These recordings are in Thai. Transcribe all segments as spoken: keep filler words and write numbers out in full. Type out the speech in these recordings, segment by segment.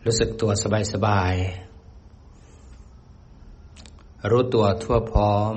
รู้สึกตัวสบายๆรู้ตัวทั่วพร้อม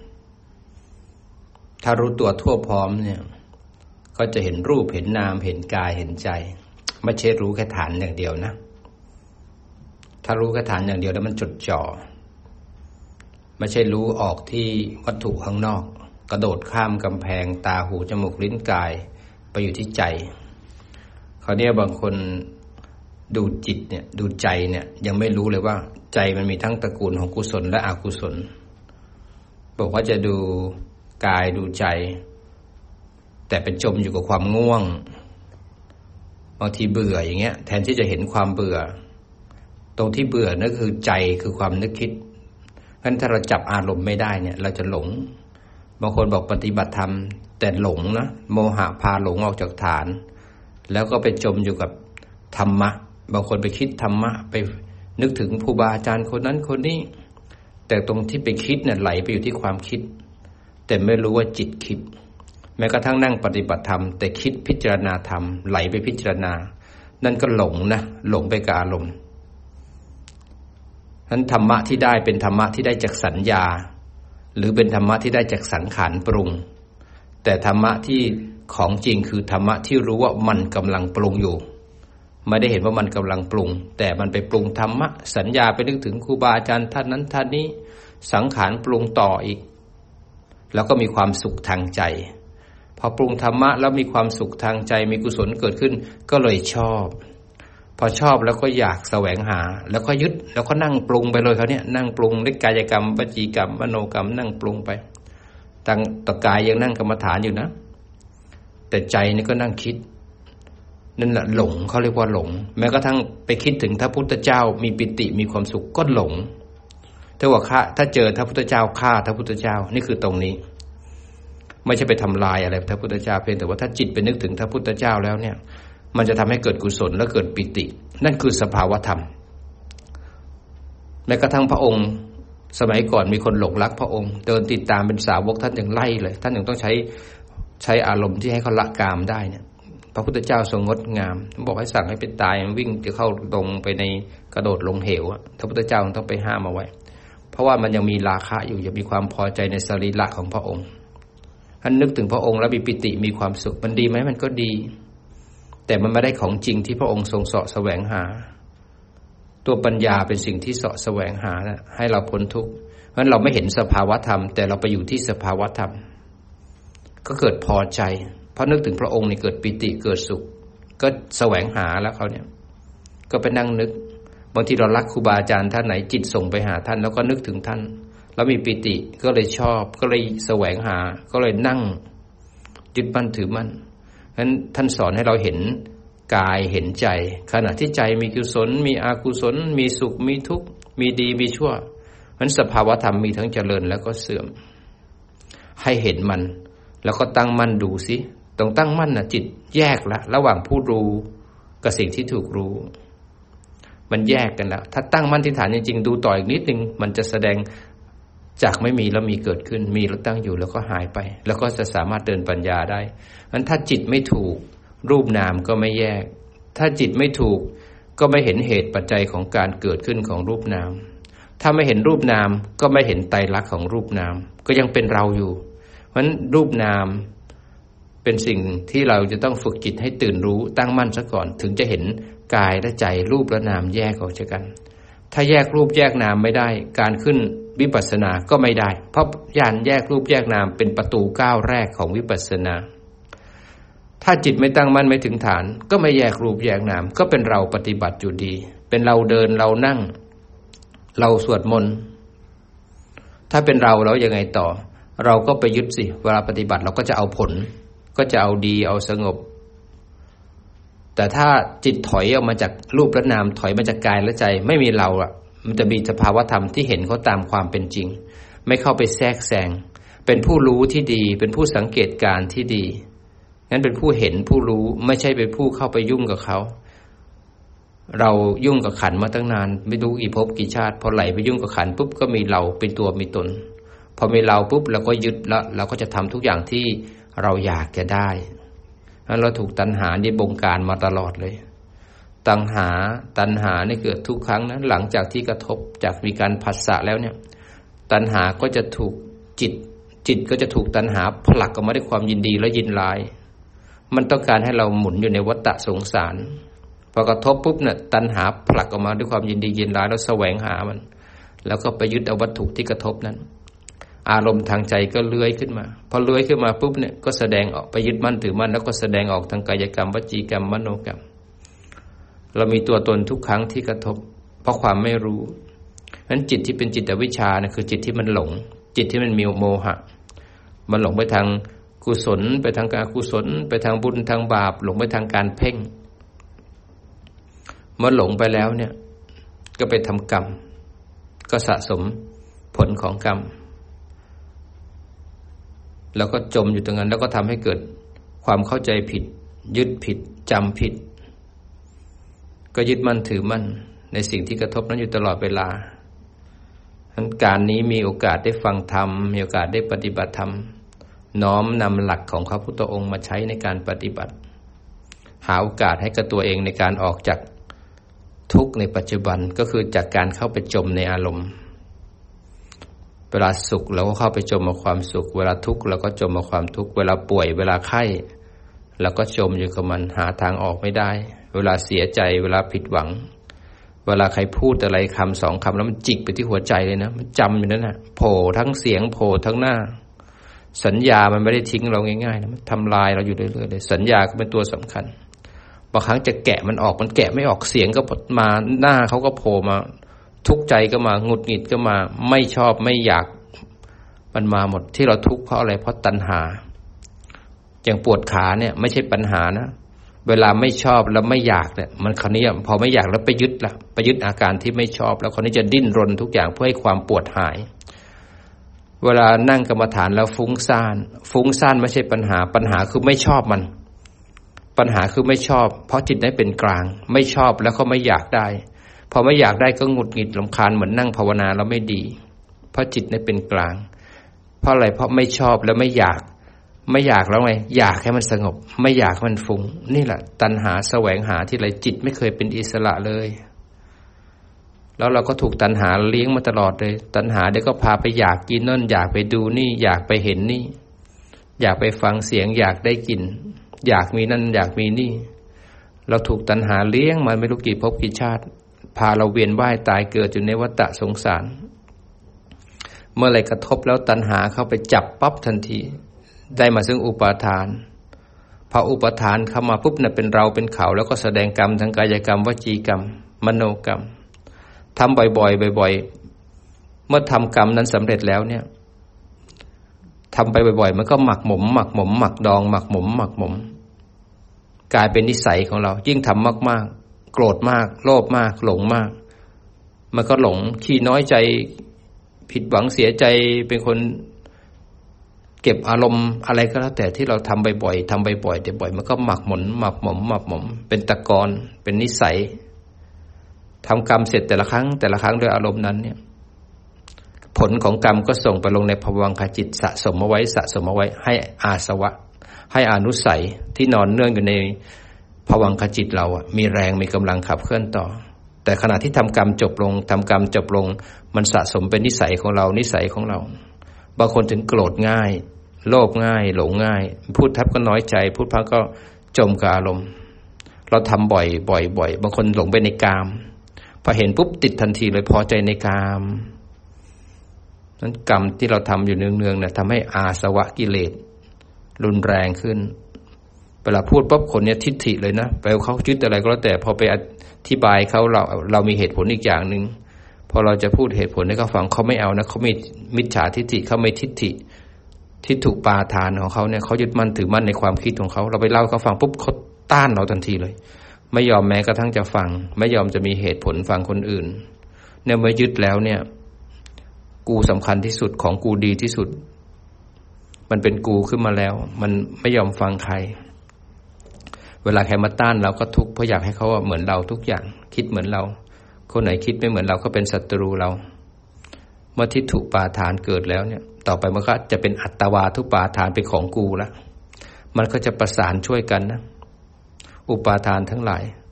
ถ้ารู้ตัวทั่วพร้อมเนี่ยก็จะเห็นรูปเห็นนามเห็นกายเห็นใจไม่ใช่รู้แค่ฐานอย่างเดียวนะถ้ารู้แค่ฐานอย่างเดียวแล้วมันจดจ่อไม่ใช่รู้ออกที่วัตถุข้างนอกกระโดดข้ามกำแพงตาหูจมูกลิ้นกายไปอยู่ที่ใจคราวนี้บางคนดูจิตเนี่ยดูใจเนี่ยยังไม่รู้เลยว่าใจมันมีทั้งตระกูลของกุศลและอกุศลบอกว่าจะดูกายดูใจแต่เป็นจมอยู่กับความง่วงบางทีเบื่ออย่างเงี้ยแทนที่จะเห็นความเบื่อตรงที่เบื่อนั่นคือใจคือความนึกคิดงั้นถ้าเราจับอารมณ์ไม่ได้เนี่ยเราจะหลงบางคนบอกปฏิบัติธรรมแต่หลงนะโมหะพาหลงออกจากฐานแล้วก็ไปจมอยู่กับธรรมะบางคนไปคิดธรรมะไปนึกถึงครูบาอาจารย์คนนั้นคนนี้แต่ตรงที่ไปคิดเนี่ยไหลไปอยู่ที่ความคิดแต่ไม่รู้ว่าจิตคิดแม้กระทั่งนั่งปฏิบัติธรรมแต่คิดพิจารณาธรรมไหลไปพิจารณานั่นก็หลงนะหลงไปกับอารมณ์นั้นธรรมะที่ได้เป็นธรรมะที่ได้จากสัญญาหรือเป็นธรรมะที่ได้จากสังขารปรุงแต่ธรรมะที่ของจริงคือธรรมะที่รู้ว่ามันกำลังปรุงอยู่ไม่ได้เห็นว่ามันกำลังปรุงแต่มันไปปรุงธรรมะสัญญาไปนึกถึงครูบาอาจารย์ท่านนั้นท่านนี้สังขารปรุงต่ออีกแล้วก็มีความสุขทางใจพอปรุงธรรมะแล้วมีความสุขทางใจมีกุศลเกิดขึ้นก็เลยชอบพอชอบแล้วก็อยากแสวงหาแล้วก็ยึดแล้วก็นั่งปรุงไปเลยเขาเนี่ยนั่งปรุงด้วยกายกรรมวจีกรรมมโนกรรมนั่งปรุงไปตั้งต่อกายยังนั่งกรรมฐานอยู่นะแต่ใจนี่ก็นั่งคิดนั่นแหละหลงเขาเรียกว่าหลงแม้กระทั่งไปคิดถึงพระพุทธเจ้ามีปิติมีความสุขก็หลงถ้าว่าฆ่าถ้าเจอพระพุทธเจ้าฆ่าพระพุทธเจ้านี่คือตรงนี้ไม่ใช่ไปทำลายอะไรพระพุทธเจ้าเพียงแต่ว่าถ้าจิตไปนึกถึงพระพุทธเจ้าแล้วเนี่ยมันจะทำให้เกิดกุศลและเกิดปิตินั่นคือสภาวธรรมแม้กระทั่งพระองค์สมัยก่อนมีคนหลงรักพระองค์เดินติดตามเป็นสาวกท่านยังไล่เลยท่านยังต้องใช้ใช้อารมณ์ที่ให้เขาละกามได้เนี่ยพระพุทธเจ้าทรงงดงามบอกให้สั่งให้เป็นตายวิ่งจะเข้าลงไปในกระโดดลงเหวพระพุทธเจ้าต้องไปห้ามเอาไว้เพราะว่ามันยังมีราคะอยู่ยังมีความพอใจในสรีระของพระองค์ท่านนึกถึงพระองค์แล้วมีปิติมีความสุขมันดีไหมมันก็ดีแต่มันไม่ได้ของจริงที่พระองค์ทรงเสาะแสวงหาตัวปัญญาเป็นสิ่งที่เสาะแสวงหานะให้เราพ้นทุกข์เพราะฉะนั้นเราไม่เห็นสภาวธรรมแต่เราไปอยู่ที่สภาวธรรมก็เกิดพอใจเพราะนึกถึงพระองค์นี่เกิดปิติเกิดสุขก็แสวงหาแล้วเขาเนี่ยก็ไปนั่งนึกบางทีเรารักครูบาอาจารย์ท่านไหนจิตส่งไปหาท่านแล้วก็นึกถึงท่านแล้วมีปิติก็เลยชอบก็เลยแสวงหาก็เลยนั่งยึดมั่นถือมั่นฉะนั้นท่านสอนให้เราเห็นกายเห็นใจขณะที่ใจมีกุศลมีอกุศลมีสุขมีทุกข์มีดีมีชั่วฉะนั้นสภาวธรรมมีทั้งเจริญแล้วก็เสื่อมให้เห็นมันแล้วก็ตั้งมั่นดูสิตรงตั้งมั่นน่ะจิตแยกละระหว่างผู้รู้กับสิ่งที่ถูกรู้มันแยกกันแล้วถ้าตั้งมั่นที่ฐานจริงๆดูต่ออีกนิดนึงมันจะแสดงจากไม่มีแล้วมีเกิดขึ้นมีแล้วตั้งอยู่แล้วก็หายไปแล้วก็จะสามารถเดินปัญญาได้งั้นถ้าจิตไม่ถูกรูปนามก็ไม่แยกถ้าจิตไม่ถูกก็ไม่เห็นเหตุปัจจัยของการเกิดขึ้นของรูปนามถ้าไม่เห็นรูปนามก็ไม่เห็นไตรลักษณ์ของรูปนามก็ยังเป็นเราอยู่เพราะฉะนั้นรูปนามเป็นสิ่งที่เราจะต้องฝึกจิตให้ตื่นรู้ตั้งมั่นซะก่อนถึงจะเห็นกายและใจรูปและนามแยกออกจากกันถ้าแยกรูปแยกนามไม่ได้การขึ้นวิปัสสนาก็ไม่ได้เพราะญาณแยกรูปแยกนามเป็นประตูก้าวแรกของวิปัสสนาถ้าจิตไม่ตั้งมั่นไม่ถึงฐานก็ไม่แยกรูปแยกนามก็เป็นเราปฏิบัติอยู่ดีเป็นเราเดินเรานั่งเราสวดมนต์ถ้าเป็นเราแล้วยังไงต่อเราก็ไปยึดสิเวลาปฏิบัติเราก็จะเอาผลก็จะเอาดีเอาสงบแต่ถ้าจิตถอยออกมาจากรูปและนามถอยมาจากกายและใจไม่มีเราอ่ะมันจะมีสภาวธรรมที่เห็นเขาตามความเป็นจริงไม่เข้าไปแทรกแซงเป็นผู้รู้ที่ดีเป็นผู้สังเกตการณ์ที่ดีงั้นเป็นผู้เห็นผู้รู้ไม่ใช่เป็นผู้เข้าไปยุ่งกับเขาเรายุ่งกับขันธ์มาตั้งนานไม่รู้กี่ภพกี่ชาติพอไหลไปยุ่งกับขันธ์ปุ๊บก็มีเราเป็นตัวมีตนพอมีเราปุ๊บเราก็ยึดแล้วเราก็จะทำทุกอย่างที่เราอยากจะได้งั้นเราถูกตัณหานี่บงการมาตลอดเลยตัณหาตัณหาเนี่ยเกิดทุกครั้งนะหลังจากที่กระทบจากมีการผัสสะแล้วเนี่ยตัณหาก็จะถูกจิตจิตก็จะถูกตัณหาผลักออกมาด้วยความยินดีและยินร้ายมันต้องการให้เราหมุนอยู่ในวัฏฏะสงสารพอกระทบปุ๊บเนี่ยตัณหาผลักออกมาด้วยความยินดียินร้ายแล้วแสวงหามันแล้วก็ไปยึดเอาวัตถุที่กระทบนั้นอารมณ์ทางใจก็เลื้อยขึ้นมาพอเลื้อยขึ้นมาปุ๊บเนี่ยก็แสดงออกไปยึดมั่นถือมั่นแล้วก็แสดงออกทางกายกรรมวจีกรรมมโนกรรมเรามีตัวตนทุกครั้งที่กระทบเพราะความไม่รู้นั้นจิตที่เป็นจิตอวิชชาเนี่ยคือจิตที่มันหลงจิตที่มันมีโมหะมันหลงไปทางกุศลไปทางการกุศลไปทางบุญทางบาปหลงไปทางการเพ่งเมื่อหลงไปแล้วเนี่ยก็ไปทำกรรมก็สะสมผลของกรรมแล้วก็จมอยู่ตรงนั้นแล้วก็ทำให้เกิดความเข้าใจผิดยึดผิดจำผิดก็ยึดมั่นถือมั่นในสิ่งที่กระทบนั้นอยู่ตลอดเวลาการนี้มีโอกาสได้ฟังธรรมมีโอกาสได้ปฏิบัติธรรมน้อมนำหลักของพระพุทธองค์มาใช้ในการปฏิบัติหาโอกาสให้กับตัวเองในการออกจากทุกข์ในปัจจุบันก็คือจากการเข้าไปจมในอารมณ์เวลาสุขเราก็เข้าไปจมกับความสุขเวลาทุกข์เราก็จมกับความทุกข์เวลาป่วยเวลาไข้เราก็จมอยู่กับมันหาทางออกไม่ได้เวลาเสียใจเวลาผิดหวังเวลาใครพูดอะไรคำสองคำแล้วมันจิกไปที่หัวใจเลยนะมันจำอยู่นั่นน่ะโผล่ทั้งเสียงโผล่ทั้งหน้าสัญญามันไม่ได้ทิ้งเราง่ายๆนะมันทำลายเราอยู่เรื่อยๆเลยสัญญาก็เป็นตัวสำคัญบางครั้งจะแกะมันออกมันแกะไม่ออกเสียงก็มาหน้าเขาก็โผล่มาทุกข์ใจก็มาหงุดหงิดก็มาไม่ชอบไม่อยากมันมาหมดที่เราทุกข์เพราะอะไรเพราะตัณหาอย่างปวดขาเนี่ยไม่ใช่ปัญหานะเวลาไม่ชอบแล้วไม่อยากเนี่ยมันคราวนี้พอไม่อยากแล้วไปยึดละไปยึดอาการที่ไม่ชอบแล้วคราวนี้จะดิ้นรนทุกอย่างเพื่อให้ความปวดหายเวลานั่งกรรมฐานแล้วฟุ้งซ่านฟุ้งซ่านไม่ใช่ปัญหาปัญหาคือไม่ชอบมันปัญหาคือไม่ชอบเพราะจิตนั้นเป็นกลางไม่ชอบแล้วก็ไม่อยากได้พอไม่อยากได้ก็หงุดหงิดรำคาญเหมือนนั่งภาวนาแล้วไม่ดีเพราะจิตนั้นเป็นกลางเพราะอะไรเพราะไม่ชอบแล้วไม่อยากไม่อยากแล้วไงอยากให้มันสงบไม่อยากให้มันฟุ้งนี่แหละตัณหาแสวงหาที่ไรจิตไม่เคยเป็นอิสระเลยแล้วเราก็ถูกตัณหาเลี้ยงมาตลอดเลยตัณหาเดี๋ยวก็พาไปอยากกินนั่นอยากไปดูนี่อยากไปเห็นนี่อยากไปฟังเสียงอยากได้กลิ่นอยากมีนั่นอยากมีนี่เราถูกตัณหาเลี้ยงมาไม่รู้กี่ภพกี่ชาติพาเราเวียนว่ายตายเกิดอยู่ในวัฏฏะสงสารเมื่อไรกระทบแล้วตัณหาเข้าไปจับปั๊บทันทีได้มาซึ่งอุปาทานพออุปาทานเข้ามาปุ๊บเนี่ยเป็นเราเป็นเขาแล้วก็แสดงกรรมทางกายกรรมวจีกรรมมโนกรรมทำบ่อยๆบ่อยๆเมื่อทำกรรมนั้นสำเร็จแล้วเนี่ยทำไปบ่อยๆมันก็หมักหมมหมักหมมหมักดองหมักหมมหมักหมมกลายเป็นนิสัยของเรายิ่งทำมากๆโกรธมากโลภมากหลงมากมันก็หลงขี้น้อยใจผิดหวังเสียใจเป็นคนเก็บอารมณ์อะไรก็แล้วแต่ที่เราทำบ่อยๆทำบ่อยๆแต่บ่อยมันก็หมักหมมหมักหมมหมักหมมเป็นตะกอนเป็นนิสัยทำกรรมเสร็จแต่ละครั้งแต่ละครั้งด้วยอารมณ์นั้นเนี่ยผลของกรรมก็ส่งไปลงในภวังคจิตสะสมเอาไว้สะสมเอาไว้ให้อาสวะให้อนุสัยที่นอนเนื่องอยู่ในภวังคจิตเราอ่ะมีแรงมีกำลังขับเคลื่อนต่อแต่ขณะที่ทำกรรมจบลงทำกรรมจบลงมันสะสมเป็นนิสัยของเรานิสัยของเราบางคนถึงโกรธง่ายโลภง่ายหลงง่ายพูดทับก็น้อยใจพูดพักก็จมกับอารมณ์เราทำบ่อยบ่อยบ่อยบางคนหลงไปในกามพอเห็นปุ๊บติดทันทีเลยพอใจในกามนั้นกรรมที่เราทำอยู่เนืองๆเนี่ยทำให้อาสวะกิเลสรุนแรงขึ้นเวลาพูดปุ๊บคนเนี้ยทิฏฐิเลยนะแปลว่าเขายึดอะไรก็แล้วแต่พอไปอธิบายเขาเราเรามีเหตุผลอีกอย่างนึงพอเราจะพูดเหตุผลให้เขาฟังเขาไม่เอานะเขามีมิจฉาทิฏฐิเขาไม่ทิฏฐิทิฏฐุปาทานของเขาเนี่ยเขายึดมั่นถือมั่นในความคิดของเขาเราไปเล่าเขาฟังปุ๊บเขาต้านเราทันทีเลยไม่ยอมแม้กระทั่งจะฟังไม่ยอมจะมีเหตุผลฟังคนอื่นเนี่ยเมื่อยึดแล้วเนี่ยกูสำคัญที่สุดของกูดีที่สุดมันเป็นกูขึ้นมาแล้วมันไม่ยอมฟังใครเวลาใครมาต้านเราก็ทุกข์เพราะอยากให้เขาเหมือนเราทุกอย่างคิดเหมือนเราคนไหนคิดไม่เหมือนเราก็เป็นศัตรูเราเมื่อทิฏฐุปาทานเกิดแล้วเนี่ยต่อไปมันก็จะเป็นอัตตวาทุปาทานเป็นของกูละมันก็จะประสานช่วยกันนะอุปาทานทั้งหลาย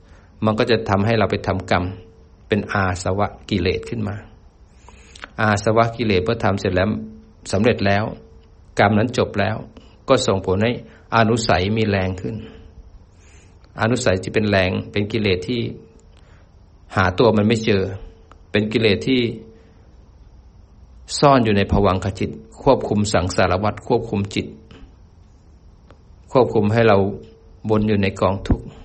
มันก็จะทำให้เราไปทำกรรมเป็นอาสวะกิเลสขึ้นมาอาสวะกิเลสเมื่อทำเสร็จแล้วสำเร็จแล้วกรรมนั้นจบแล้วก็ส่งผลให้อนุสัยมีแรงขึ้นอนุสัยที่เป็นแรงเป็นกิเลสที่หาตัวมันไม่เจอเป็นกิเลสที่ซ่อนอยู่ในภวังคจิตควบคุมสังสารวัฏควบคุมจิตควบคุมให้เราวนอยู่ในกองทุกข์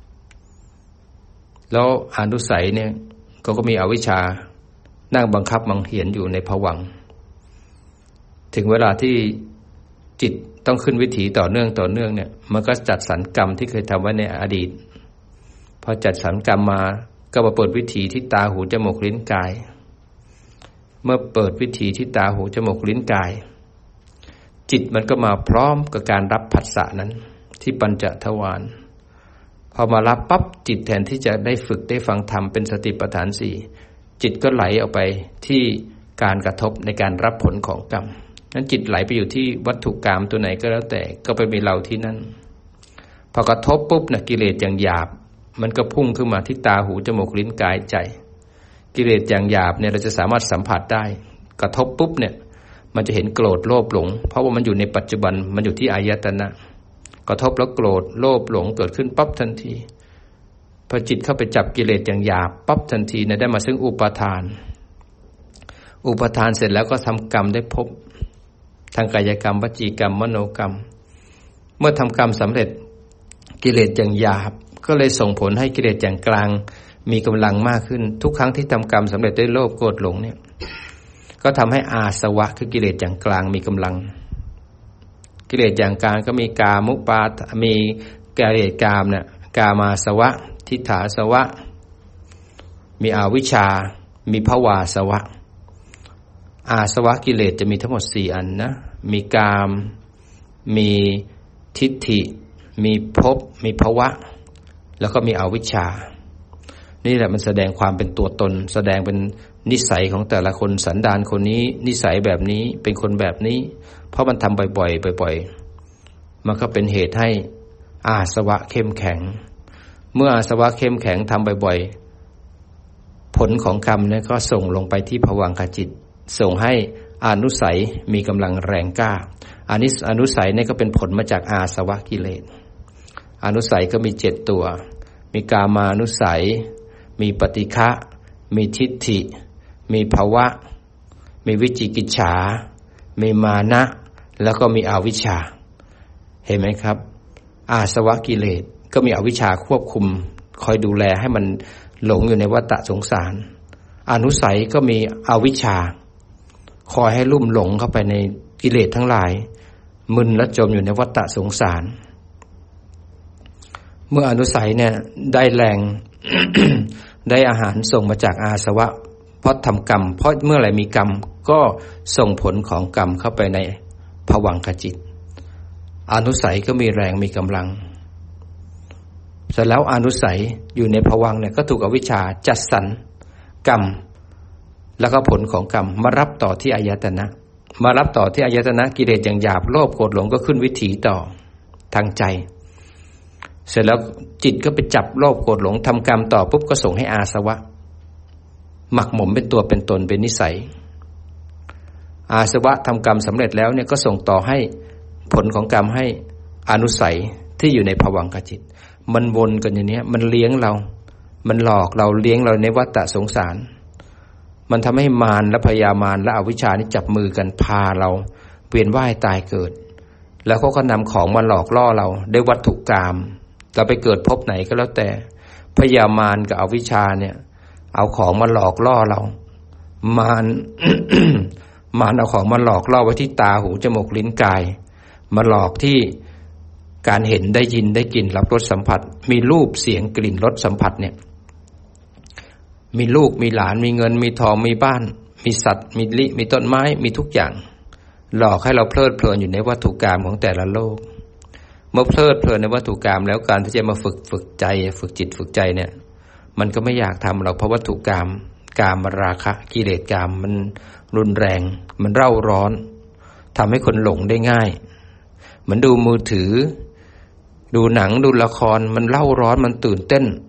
แล้วอนุสัยเนี่ยก็ก็มีอวิชชานั่งบังคับบังเหียนอยู่ในภวังค์ถึงเวลาที่จิตต้องขึ้นวิถีต่อเนื่องต่อเนื่องเนี่ยมันก็จัดสรรกรรมที่เคยทำไว้ในอดีตพอจัดสรรกรรมมาก็มาเปิดวิถีที่ตาหูจมูกลิ้นกายเมื่อเปิดวิถีที่ตาหูจมูกลิ้นกายจิตมันก็มาพร้อมกับการรับผัสสะนั้นที่ปัญจทวารพอมารับปั๊บจิตแทนที่จะได้ฝึกได้ฟังธรรมเป็นสติปัฏฐานสี่จิตก็ไหลออกไปที่การกระทบในการรับผลของกรรมนั้นจิตไหลไปอยู่ที่วัตถุกรรมตัวไหนก็แล้วแต่ก็ไปมีเราที่นั่นพอกระทบปุ๊บนะกิเลสอย่างหยาบมันก็พุ่งขึ้นมาที่ตาหูจมูกลิ้นกายใจกิเลสอย่างหยาบเนี่ยเราจะสามารถสัมผัสได้กระทบปุ๊บเนี่ยมันจะเห็นโกรธโลภหลงเพราะว่ามันอยู่ในปัจจุบันมันอยู่ที่อายตนะกระทบแล้วโกรธโลภหลงเกิดขึ้นปั๊บทันทีพอจิตเข้าไปจับกิเลสอย่างหยาบปั๊บทันทีเนี่ยได้มาซึ่งอุปาทานอุปาทานเสร็จแล้วก็ทำกรรมได้พบทางกายกรรมวจีกรรมมโนกรรมเมื่อทำกรรมสำเร็จกิเลสอย่างหยาบก็เลยส่งผลให้กิเลสอย่างกลางมีกำลังมากขึ้นทุกครั้งที่ทำกรรมสำเร็จด้วยโลภโกรธหลงเนี่ยก็ทำให้อาสวะคือกิเลสอย่างกลางมีกำลังกิเลสอย่างกลางก็มีกามุปามีกิเลสกามเนี่ยกามาสวะทิฏฐาสวะมีอวิชชามีภวาสวะอาสวะกิเลสจะมีทั้งหมดสี่อันนะมีกามมีทิฏฐิมีภพมีภวะแล้วก็มีอวิชชานี่แหละมันแสดงความเป็นตัวตนแสดงเป็นนิสัยของแต่ละคนสันดานคนนี้นิสัยแบบนี้เป็นคนแบบนี้เพราะมันทำบ่อยๆบ่อยๆมันก็เป็นเหตุให้อาสวะเข้มแข็งเมื่ออาสวะเข้มแข็งทำบ่อยๆผลของกรรมเนี่ยก็ส่งลงไปที่ภวังคจิตส่งให้อนุสัยมีกำลังแรงกล้าอานิสอนุสัยเนี่ยก็เป็นผลมาจากอาสวะกิเลสอนุสัยก็มีเจ็ดตัวมีกามานุสัยมีปฏิฆะมีทิฏฐิมีภวะมีวิจิกิจฉามีมานะแล้วก็มีอวิชชาเห็นไหมครับอาสวะกิเลสก็มีอวิชชาควบคุมคอยดูแลให้มันหลงอยู่ในวัฏสงสารอนุสัยก็มีอวิชชาคอยให้ลุ่มหลงเข้าไปในกิเลสทั้งหลายมึนและจมอยู่ในวัฏสงสารเมื่ออนุสัยเนี่ยได้แรง ได้อาหารส่งมาจากอาสวะเพราะทำกรรมเพราะเมื่อไหร่มีกรรมก็ส่งผลของกรรมเข้าไปในภวังคจิตอนุสัยก็มีแรงมีกำลังเสร็จแล้วอนุสัยอยู่ในภวังค์เนี่ยก็ถูกอวิชชาจัดสรรกรรมแล้วก็ผลของกรรมมารับต่อที่อายตนะมารับต่อที่อายตนะกิเลสอย่างหยาบโลภโกรธหลงก็ขึ้นวิถีต่อทางใจเสร็จแล้วจิตก็ไปจับโลภโกรธหลงทำกรรมต่อปุ๊บก็ส่งให้อาสวะหมักหมมเป็นตัวเป็นตนเป็นนิสัยอาสวะทำกรรมสำเร็จแล้วเนี่ยก็ส่งต่อให้ผลของกรรมให้อนุสัยที่อยู่ในภวังคจิตมันวนกันอย่างนี้มันเลี้ยงเรามันหลอกเราเลี้ยงเราในวัฏสงสารมันทำให้มารและพยามารและอวิชชานี่จับมือกันพาเราเวียนว่ายตายเกิดแล้วเขาก็นำของมาหลอกล่อเราได้วัตถุกรรมเราไปเกิดพบไหนก็แล้วแต่พยามารกับอวิชชาเนี่ยเอาของมาหลอกล่อเรามาร มารเอาของมาหลอกล่อไว้ที่ตาหูจมูกลิ้นกายมาหลอกที่การเห็นได้ยินได้กลิ่นรับรสสัมผัสมีรูปเสียงกลิ่นรสสัมผัสเนี่ยมีลูกมีหลานมีเงินมีทองมีบ้านมีสัตว์มีลิมีต้นไม้มีทุกอย่างหลอกให้เราเพลิดเพลินอยู่ในวัตถุกรรมของแต่ละโลกเมื่อเพลิดเพลินในวัตถุกรรมแล้วการที่จะมาฝึกฝึกใจฝึกจิตฝึกใจเนี่ยมันก็ไม่อยากทำหรอกเพราะวัตถุกรรมกามราคะกิเลสกามมันรุนแรงมันเร่าร้อนทำให้คนหลงได้ง่ายเหมือนดูมือถือดูหนังดูละครมันเร่าร้อนมันตื่นเต้น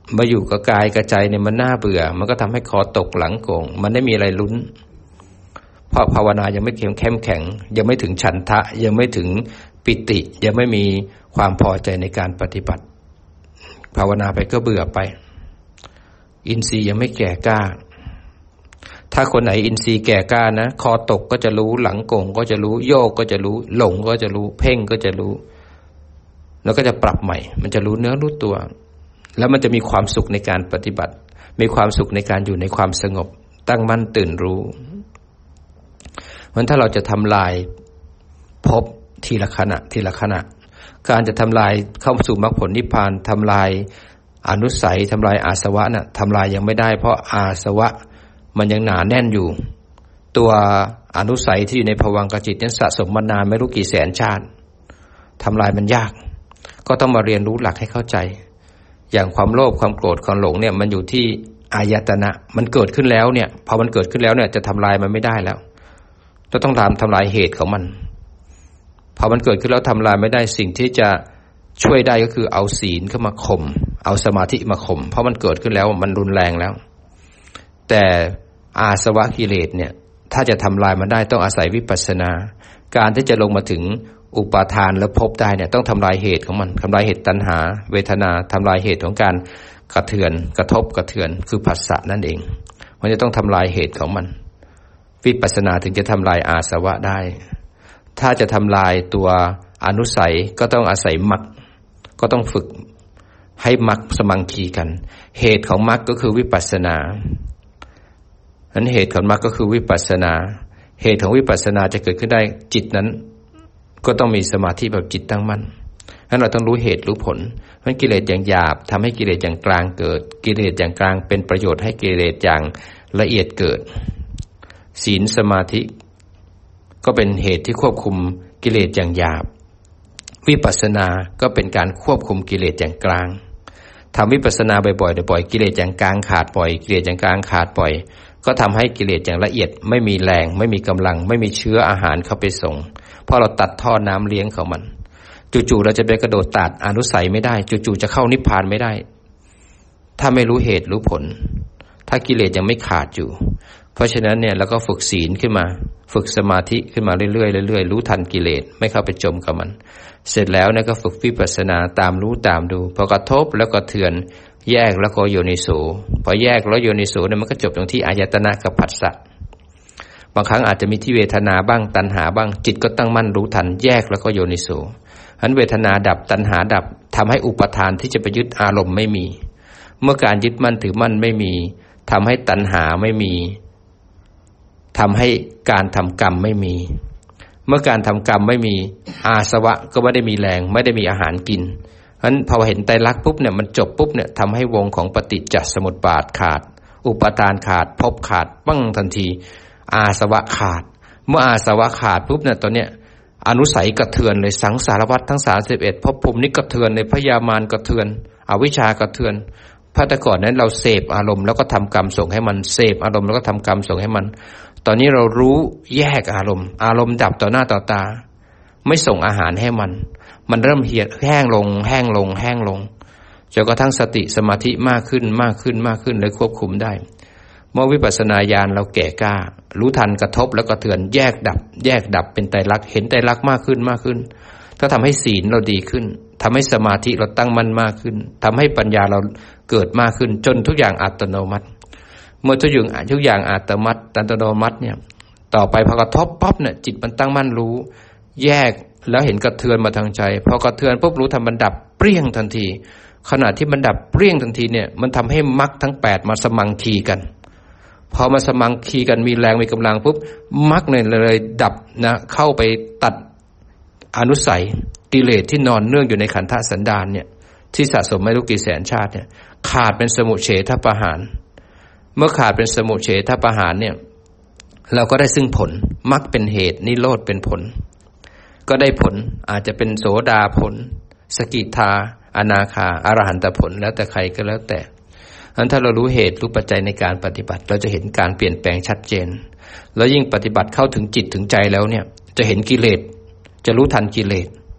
มาอยู่กับกายกับใจเนี่ยมันน่าเบื่อมันก็ทำให้คอตกหลังโก่งมันไม่มีอะไรลุ้นเพราะภาวนายังไม่เข้มเข้มแข็งยังไม่ถึงฉันทะยังไม่ถึงปิติยังไม่มีความพอใจในการปฏิบัติภาวนาไปก็เบื่อไปอินทรีย์ยังไม่แก่กล้าถ้าคนไหนอินทรีย์แก่กล้านะคอตกก็จะรู้หลังโก่งก็จะรู้โยกก็จะรู้หลงก็จะรู้เพ่งก็จะรู้แล้วก็จะปรับใหม่มันจะรู้เนื้อรู้ตัวแล้วมันจะมีความสุขในการปฏิบัติมีความสุขในการอยู่ในความสงบตั้งมั่นตื่นรู้เพราะถ้าเราจะทำลายภพทีละขณะทีละขณะการจะทำลายเข้าสู่มรรคผลนิพพานทำลายอนุสัยทำลายอาสวะน่ะทำลายยังไม่ได้เพราะอาสวะมันยังหนาแน่นอยู่ตัวอนุสัยที่อยู่ในภวังคจิตนั้นสะสมมานานไม่รู้กี่แสนชาติทำลายมันยากก็ต้องมาเรียนรู้หลักให้เข้าใจอย่างความโลภความโกรธความหลงเนี่ยมันอยู่ที่อายตนะมันเกิดขึ้นแล้วเนี่ยพอมันเกิดขึ้นแล้วเนี่ยจะทำลายมันไม่ได้แล้วจะต้องทำทำลายเหตุของมันพอมันเกิดขึ้นแล้วทำลายไม่ได้สิ่งที่จะช่วยได้ก็คือเอาศีลเข้ามาข่มเอาสมาธิมาข่มเพราะมันเกิดขึ้นแล้วมันรุนแรงแล้วแต่อาสวะกิเลสเนี่ยถ้าจะทำลายมันได้ต้องอาศัยวิปัสสนาการที่จะลงมาถึงอุปาทานและภพได้เนี่ยต้องทำลายเหตุของมันทำลายเหตุตัณหาเวทนาทำลายเหตุของการกระเทือนกระทบกระเทือนคือผัสสะนั่นเองมันจะต้องทำลายเหตุของมันวิปัสสนาถึงจะทำลายอาสวะได้ถ้าจะทำลายตัวอนุสัยก็ต้องอาศัยมรรคก็ต้องฝึกให้มรรคสมังคีกันเหตุของมรรคก็คือวิปัสสนานั้นเหตุของมรรคก็คือวิปัสสนาเหตุของวิปัสสนาจะเกิดขึ้นได้จิตนั้นก็ต้องมีสมาธิแบบจิตตั้งมั่นงั้นเราต้องรู้เหตุรู้ผลเพราะกิเลสอย่างหยาบทำให้กิเลสอย่างกลางเกิดกิเลสอย่างกลางเป็นประโยชน์ให้กิเลสอย่างละเอียดเกิดศีลสมาธิก็เป็นเหตุที่ควบคุมกิเลสอย่างหยาบวิปัสสนาก็เป็นการควบคุมกิเลสอย่างกลางทำวิปัสสนาบ่อยๆบ่อยๆกิเลสอย่างกลางขาดบ่อยกิเลสอย่างกลางขาดบ่อยก็ทำให้กิเลสอย่างละเอียดไม่มีแรงไม่มีกำลังไม่มีเชื้ออาหารเข้าไปส่งเพราะเราตัดท่อน้ำเลี้ยงของมันจู่ๆเราจะไปกระโดดตัดอนุสัยไม่ได้จู่ๆจะเข้านิพพานไม่ได้ถ้าไม่รู้เหตุรู้ผลถ้ากิเลสยังไม่ขาดอยู่เพราะฉะนั้นเนี่ยเราก็ฝึกศีลขึ้นมาฝึกสมาธิขึ้นมาเรื่อยๆเรื่อยๆรู้ทันกิเลสไม่เข้าไปจมกับมันเสร็จแล้วเนี่ยก็ฝึกวิปัสสนาตามรู้ตามดูพอกระทบแล้วก็เทือนแยกแล้วก็โยนิโสพอแยกแล้วโยนิโสเนี่ยมันก็จบตรงที่อายตนะกับผัสสะบางครั้งอาจจะมีที่เวทนาบ้างตัณหาบ้างจิตก็ตั้งมั่นรู้ทันแยกแล้วก็โยนิโสฉะนั้นเวทนาดับตัณหาดับทำให้อุปทานที่จะไปยึดอารมณ์ไม่มีเมื่อการยึดมั่นถือมั่นไม่มีทำให้ตัณหาไม่มีทำให้การทำกรรมไม่มีเมื่อการทำกรรมไม่มีอาสวะก็ไม่ได้มีแรงไม่ได้มีอาหารกินฉะนั้นพอเห็นไตรลักษณ์ปุ๊บเนี่ยมันจบปุ๊บเนี่ยทำให้วงของปฏิจจสมุปบาทขาดอุปทานขาดภพขาดปั้งทันทีอาสวะขาดเมื่ออาสวะขาดปุ๊บเนี่ยตอนเนี้ยอนุสัยกระเทือนเลยสังสารวัฏทั้งสามสิบเอ็ดภพภูมินี้กระเทือนในพยามารกระเทือนอวิชชากระเทือนเพราะแต่ก่อนนั้นเราเสพอารมณ์แล้วก็ทำกรรมส่งให้มันเสพอารมณ์แล้วก็ทำกรรมส่งให้มันตอนนี้เรารู้แยกอารมณ์อารมณ์ดับต่อหน้าต่อตาไม่ส่งอาหารให้มันมันเริ่มเหี่ยวแห้งลงแห้งลงแห้งลงจนกระทั่งสติสมาธิมากขึ้นมากขึ้นมากขึ้นเลยควบคุมได้เมื่อวิปัสสนาญาณเราแก่กล้ารู้ทันกระทบแล้วก็เทือนแยกดับแยกดับเป็นไตรลักษณ์เห็นไตรลักษณ์มากขึ้นมากขึ้นถ้าทำให้ศีลเราดีขึ้นทำให้สมาธิเราตั้งมั่นมากขึ้นทำให้ปัญญาเราเกิดมากขึ้นจนทุกอย่างอัตโนมัติเมื่อทุกอย่างทุกอย่างอัตโนมัติอัตโนมัติเนี่ยต่อไปพอกระทบปั๊บเนี่ยจิตมันตั้งมั่นรู้แยกแล้วเห็นกระเทือนมาทางใจพอกระเทือนปุ๊บรู้ทำมันดับเปรี้ยงทันทีขณะที่มันดับเปรี้ยงทันทีเนี่ยมันทำให้มรรคทั้งแปดมาสมังคีกันพอมาสมังคีกันมีแรงมีกำลังปุ๊บมรรคเนี่ยเลยดับนะเข้าไปตัดอนุสัยกิเลสที่นอนเนื่องอยู่ในขันธสันดานเนี่ยที่สะสมไม่รู้กี่แสนชาติเนี่ยขาดเป็นสมุเฉทประหารเมื่อขาดเป็นสมุเฉทประหารเนี่ยเราก็ได้ซึ่งผลมรรคเป็นเหตุนิโรธเป็นผลก็ได้ผลอาจจะเป็นโสดาผลสกิทาอนาคาอรหันตผลแล้วแต่ใครก็แล้วแต่งั้นถ้าเรารู้เหตุรู้ปัจจัยในการปฏิบัติเราจะเห็นการเปลี่ยนแปลงชัดเจนแล้วยิ่งปฏิบัติเข้าถึงจิตถึงใจแล้วเนี่ยจะเห็นกิเลสจะรู้ทันกิเลส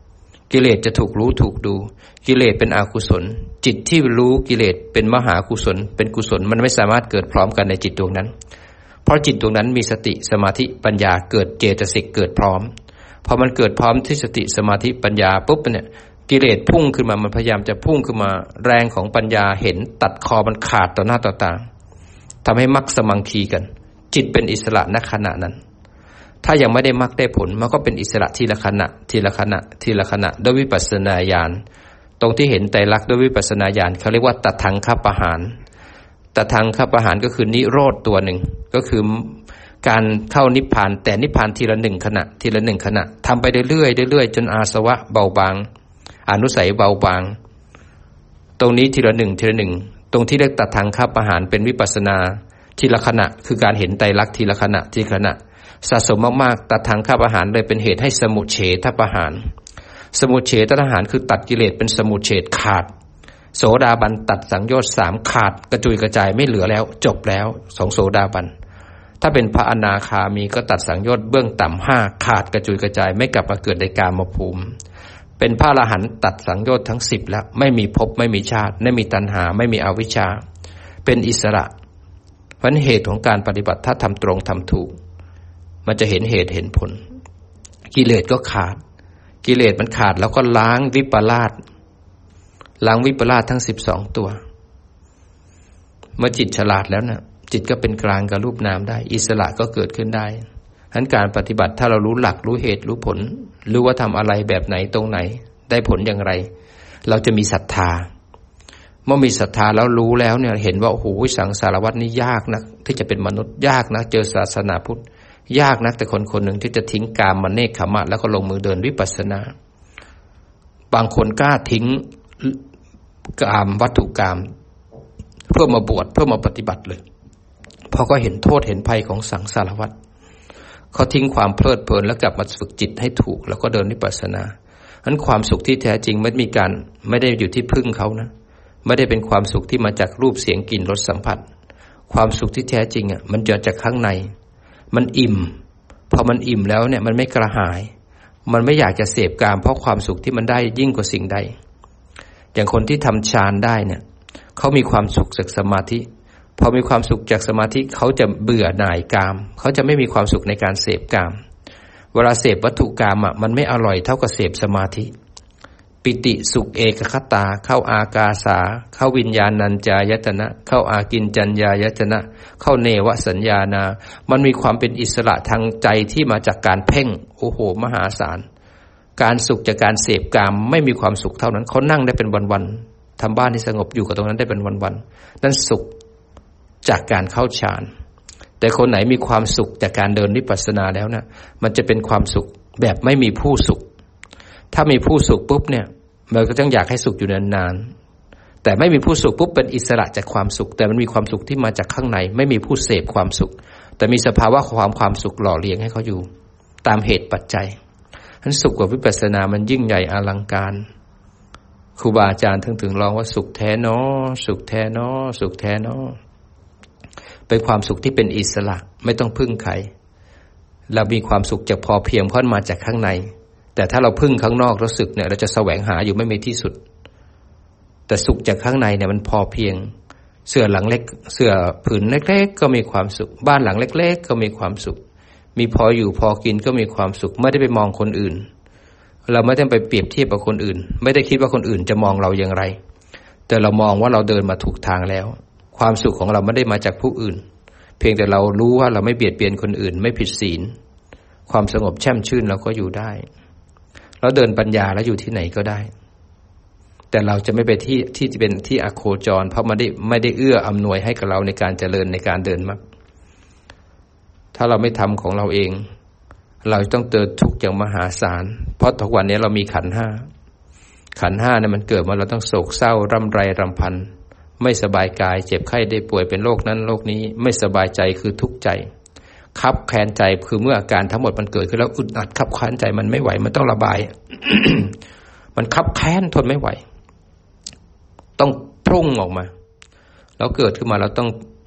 กิเลสจะถูกรู้ถูกดูกิเลสเป็นอกุศลจิตที่รู้กิเลสเป็นมหากุศลเป็นกุศลมันไม่สามารถเกิดพร้อมกันในจิตดวงนั้นเพราะจิตดวงนั้นมีสติสมาธิปัญญาเกิดเจตสิกเกิดพร้อมพอมันเกิดพร้อมที่สติสมาธิปัญญาปุ๊บเนี่ยกิเลสพุ่งขึ้นมามันพยายามจะพุ่งขึ้นมาแรงของปัญญาเห็นตัดคอมันขาดต่อหน้าต่อตาทำให้มรรคสมังคีกันจิตเป็นอิสระณขณะนั้นถ้ายังไม่ได้มรรคได้ผลมันก็เป็นอิสระทีละขณะทีละขณะทีละขณะด้วยวิปัสสนาญาณตรงที่เห็นไตรลักษณ์ด้วยวิปัสสนาญาณเขาเรียกว่าตัทังคัปปหารตัทังคัปปหารก็คือนิโรธตัวหนึ่งก็คือการเข้านิพพานแต่นิพพานทีละหนึ่งขณะทีละหนึ่งขณะทำไปเรื่อยๆเรื่อยๆจนอาสวะเบาบางอนุสัยเบาบางตรงนี้ทีละหนึ่งทีละหนึ่งตรงที่เรียกตัทังคัปปหารเป็นวิปัสสนาทีละขณะคือการเห็นไตรลักษณ์ทีละขณะทีละขณะสะสมมากๆตัดทางข้าประหารเลยเป็นเหตุให้สมุจเฉทประหารสมุจเฉทประหารคือตัดกิเลสเป็นสมุจเฉทขาดโสดาบันตัดสังโยชน์สามขาดกระจุยกระจายไม่เหลือแล้วจบแล้วสองโสดาบันถ้าเป็นพระอนาคามีก็ตัดสังโยชน์เบื้องต่ำห้าขาดกระจุยกระจายไม่กลับมาเกิดในกามภูมิเป็นพระอรหันต์ตัดสังโยชน์ทั้งสิบแล้วไม่มีภพไม่มีชาติไม่มีตัณหาไม่มีอวิชชาเป็นอิสระเพราะเหตุของการปฏิบัติถ้าทำตรงทำถูกมันจะเห็นเหตุเห็นผลกิเลสก็ขาดกิเลสมันขาดแล้วก็ล้างวิปลาสล้างวิปลาสทั้งสิบสองตัวเมื่อจิตฉลาดแล้วนะจิตก็เป็นกลางกับรูปนามได้อิสระก็เกิดขึ้นได้ฉะนั้นการปฏิบัติถ้าเรารู้หลักรู้เหตุรู้ผลรู้ว่าทำอะไรแบบไหนตรงไหนได้ผลอย่างไรเราจะมีศรัทธาเมื่อมีศรัทธาแล้วรู้แล้วเนี่ยเห็นว่าโอ้โหสังสารวัฏนี่ยากนะที่จะเป็นมนุษย์ยากนะเจอศาสนาพุทธยากนักแต่คนคนหนึ่งที่จะทิ้งกามมาเนกขมะแล้วก็ลงมือเดินวิปัสสนาบางคนกล้าทิ้งกามวัตถุกามเพื่อมาบวชเพื่อมาปฏิบัติเลยเพราะก็เห็นโทษเห็นภัยของสังสารวัฏเขาทิ้งความเพลิดเพลินแล้วกลับมาฝึกจิตให้ถูกแล้วก็เดินวิปัสสนาฉะนั้นความสุขที่แท้จริงไม่มีการไม่ได้อยู่ที่พึ่งเขานะไม่ได้เป็นความสุขที่มาจากรูปเสียงกลิ่นรสสัมผัสความสุขที่แท้จริงอ่ะมันจะจากข้างในมันอิ่มพอมันอิ่มแล้วเนี่ยมันไม่กระหายมันไม่อยากจะเสพกามเพราะความสุขที่มันได้ยิ่งกว่าสิ่งใดอย่างคนที่ทำฌานได้เนี่ยเขามีความสุขจากสมาธิพอมีความสุขจากสมาธิเขาจะเบื่อหน่ายกามเขาจะไม่มีความสุขในการเสพกามเวลาเสพวัตถุกามอ่ะมันไม่อร่อยเท่ากับเสพสมาธิปิติสุขเอกคตาเข้าอากาสาเข้าวิญญาณัญจายตนะเข้าอากินจัญญายตนะเข้าเนวสัญญานามันมีความเป็นอิสระทางใจที่มาจากการเพ่งโอ้โหมหาศาลการสุขจากการเสพกามไม่มีความสุขเท่านั้นเขานั่งได้เป็นวันๆทำบ้านที่สงบอยู่กับตรงนั้นได้เป็นวันๆนั่นสุขจากการเข้าฌานแต่คนไหนมีความสุขจากการเดินวิปัสสนาแล้วนะมันจะเป็นความสุขแบบไม่มีผู้สุขถ้ามีผู้สุขปุ๊บเนี่ยมันก็ต้องอยากให้สุขอยู่นานๆแต่ไม่มีผู้สุขปุ๊บเป็นอิสระจากความสุขแต่มันมีความสุขที่มาจากข้างในไม่มีผู้เสพความสุขแต่มีสภาวะความความสุขหล่อเลี้ยงให้เขาอยู่ตามเหตุปัจจัยฉะนั้นสุขกับวิปัสสนามันยิ่งใหญ่อลังการครูบาอาจารย์ถึงถึงร้องว่าสุขแท้เนาะสุขแท้เนาะสุขแท้เนาะเป็นความสุขที่เป็นอิสระไม่ต้องพึ่งใครเรามีความสุขจากพอเพียงเพราะมาจากข้างในแต่ถ้าเราพึ่งข้างนอกรู้สึกเนี่ยเราจะแสวงหาอยู่ไม่มีที่สุดแต่สุขจากข้างในเนี่ยมันพอเพียงเสื้อหลังเล็กเสื้อผืนเล็กๆก็มีความสุขบ้านหลังเล็กๆก็มีความสุขมีพออยู่พอกินก็มีความสุขไม่ได้ไปมองคนอื่นเราไม่ต้องไปเปรียบเทียบกับคนอื่นไม่ได้คิดว่าคนอื่นจะมองเราอย่างไรแต่เรามองว่าเราเดินมาถูกทางแล้วความสุขของเราไม่ได้มาจากผู้อื่นเพียงแต่เรารู้ว่าเราไม่เบียดเบียนคนอื่นไม่ผิดศีลความสงบแช่มชื่นเราก็อยู่ได้แล้วเดินปัญญาแล้วอยู่ที่ไหนก็ได้แต่เราจะไม่ไปที่ที่จะเป็นที่อโคจรเพราะมันได้ไม่ได้เอื้ออำนวยให้กับเราในการเจริญในการเดินมรรคถ้าเราไม่ทำของเราเองเราต้องเจอทุกข์อย่างมหาศาลเพราะทุกวันนี้เรามีขันธ์ห้าขันธ์ห้าเนี่ยมันเกิดมาเราต้องโศกเศร้าร่ำไรรำพันไม่สบายกายเจ็บไข้ได้ป่วยเป็นโรคนั้นโรคนี้ไม่สบายใจคือทุกข์ใจคับแค้นใจคือเมื่ออาการทั้งหมดมันเกิดขึ้นแล้วอึดอัดคับแค้นใจมันไม่ไหวมันต้องระบาย มันคับแค้นทนไม่ไหวต้องพุ่งออกมาแล้วเกิดขึ้นมาเราต้อง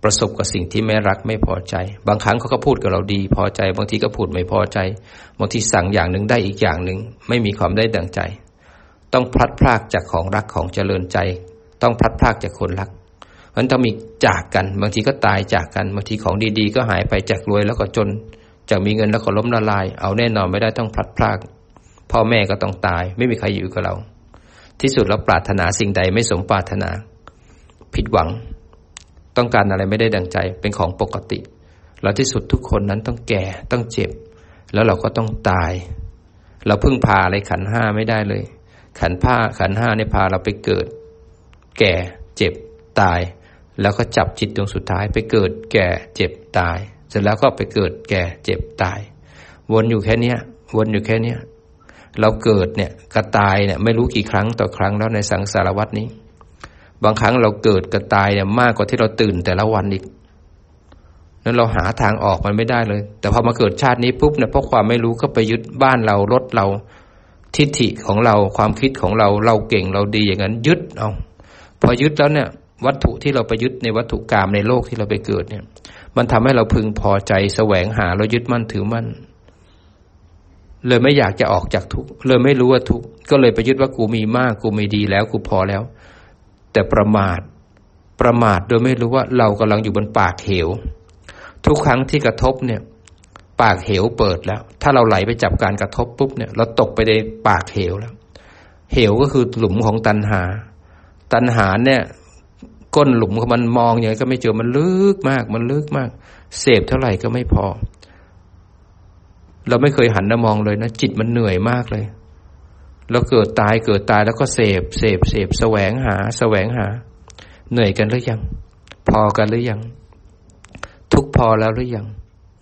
ประสบกับสิ่งที่ไม่รักไม่พอใจบางครั้งเขาก็พูดกับเราดีพอใจบางทีก็พูดไม่พอใจบางทีสั่งอย่างหนึ่งได้อีกอย่างหนึ่งไม่มีความได้ดังใจต้องพลัดพรากจากของรักของเจริญใจต้องพลัดพรากจากคนรักมันต้องมีจากกันบางทีก็ตายจากกันบางทีของดีๆก็หายไปจากรวยแล้วก็จนจากมีเงินแล้วก็ล้มละลายเอาแน่นอนไม่ได้ต้องพลัดพรากพ่อแม่ก็ต้องตายไม่มีใครอยู่กับเราที่สุดเราปรารถนาสิ่งใดไม่สมปรารถนาผิดหวังต้องการอะไรไม่ได้ดังใจเป็นของปกติแล้วที่สุดทุกคนนั้นต้องแก่ต้องเจ็บแล้วเราก็ต้องตายเราพึ่งพาอะไรขันธ์ห้าไม่ได้เลยขันธ์ผ้าขันธ์ห้าเนี่ยพาเราไปเกิดแก่เจ็บตายแล้วก็จับจิตดวงสุดท้ายไปเกิดแก่เจ็บตายเสร็จแล้วก็ไปเกิดแก่เจ็บตายวนอยู่แค่เนี้ยวนอยู่แค่เนี้ยเราเกิดเนี่ยกับตายเนี่ยไม่รู้กี่ครั้งต่อครั้งแล้วในสังสารวัฏนี้บางครั้งเราเกิดกับตายเนี่ยมากกว่าที่เราตื่นแต่ละวันอีกนั้นเราหาทางออกมันไม่ได้เลยแต่พอมาเกิดชาตินี้ปุ๊บเนี่ยเพราะความไม่รู้ก็ไปยึดบ้านเรารถเราทิฏฐิของเราความคิดของเราเราเก่งเราดีอย่างนั้นยึดเอาพอยึดแล้วเนี่ยวัตถุที่เราไปยึดในวัตถุกามในโลกที่เราไปเกิดเนี่ยมันทำให้เราพึงพอใจแสวงหาเรายึดมั่นถือมั่นเลยไม่อยากจะออกจากทุกข์เลยไม่รู้ว่าทุกข์ก็เลยไปยึดว่ากูมีมากกูมีดีแล้วกูพอแล้วแต่ประมาทประมาทโดยไม่รู้ว่าเรากำลังอยู่บนปากเหวทุกครั้งที่กระทบเนี่ยปากเหวเปิดแล้วถ้าเราไหลไปจับการกระทบปุ๊บเนี่ยเราตกไปในปากเหวแล้วเหวก็คือหลุมของตัณหาตัณหาเนี่ยก้นหลุมของมันมองยังไงก็ไม่เจอมันลึกมากมันลึกมากเสพเท่าไหร่ก็ไม่พอเราไม่เคยหันมามองเลยนะจิตมันเหนื่อยมากเลยเราเกิดตายเกิดตายแล้วก็เสพเสพเสพแสวงหาแสวงหาเหนื่อยกันหรือยังพอกันหรือยังทุกพอแล้วหรือยัง